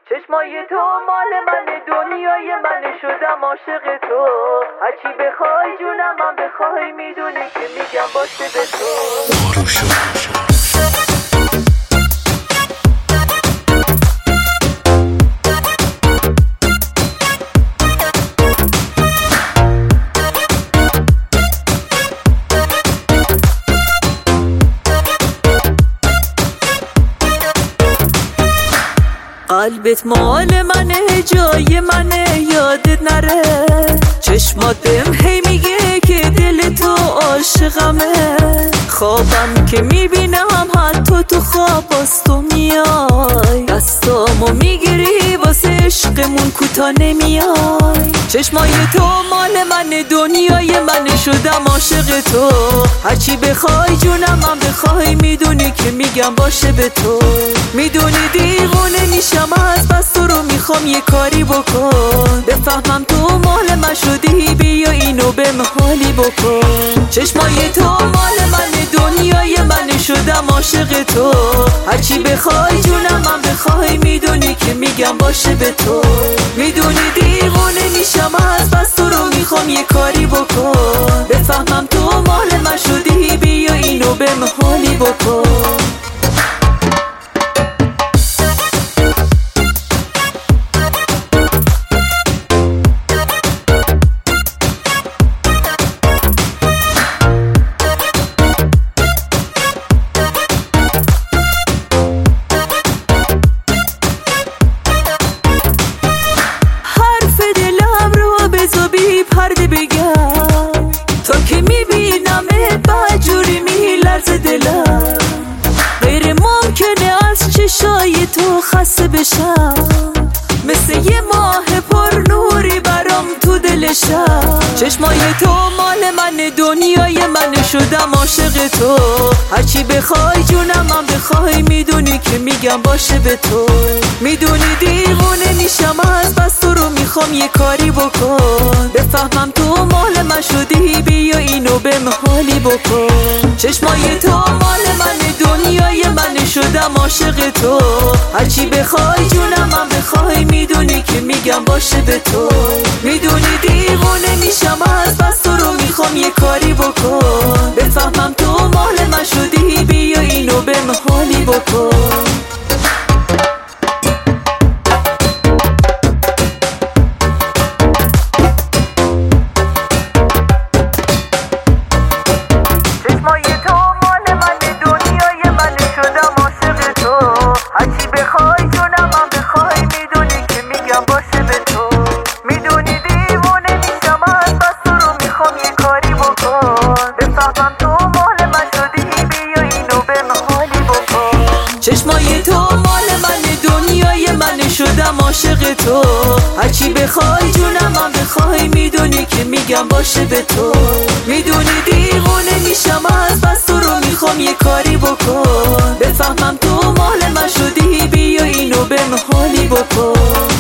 چشمای تو مال منه، دنیای منه، شدم عاشق تو. هرچی بخوای جونم، من بخوای میدونی که میگم باشه به تو. قلبت مال منه، جای منه، یادت نره. چشماتم هی میگه که دل تو عاشقمه. خوابم که میبینم حتی تو خواب باز تو میای. دستامو میگیری واسه عشقمون کوتا نمیای. چشمای تو مال منه، دنیای منه، شدم عاشق تو. هرچی بخوای جونم، من بخوای میدونی که میگم باشه به تو. میدونی دیوونه میشم از بس تو رو میخوام یه کاری بکن. بفهمم تو مال من شدی، بیا اینو به حالی بکن. چشمای تو مال منه، دنیای منه، شدم عاشق تو. هرچی بخوای جونم، من بخوای میدونی که میگم باشه به تو. میدونی دیوونه میشم از بس تو رو میخوام یه کاری بکن. بفهمم تو مال من شدی، بیا اینو به حالی بکن. پرده بگم تا که میبینمت بجوری میلرزه دلم. غیر ممکنه از چشای تو خسته بشم. مثل یه ماه پر نوری برام تو دلشم. چشمای تو مال منه، دنیای منه، شدم عاشق تو. هرچی بخوای جونم، من بخوای میدونی که میگم باشه به تو. میدونی دیوونه میشم از بس تو رو میخوام یه کاری بکن. بفهمم تو مال من شدی، بیا اینو به حالی بکن. چشمای تو مال منه، دنیای منه، شدم عاشق تو. هرچی بخوای جونم، من بخوای میدونی که میگم باشه به تو. میدونی دیوونه میشم از بس تو رو میخوام یه کاری بکن. بفهمم تو مال من شدی، بیا اینو به حالی بکن. هرچی بخوای جونم، من بخوای میدونی که میگم باشه به تو. میدونی دیوونه میشم از بس تو رو میخوام یه کاری بکن. بفهمم تو مال من شدی، بیا اینو به حالی بکن. چشمای تو مال منه، دنیای منه، شدم عاشق تو. هرچی بخوای جونم، من بخوای میدونی که میگم باشه به تو. میدونی دیوونه میشم از بس تو رو میخوام یه کاری بکن. بفهمم تو مال من شدی، بیا اینو به حالی بکن.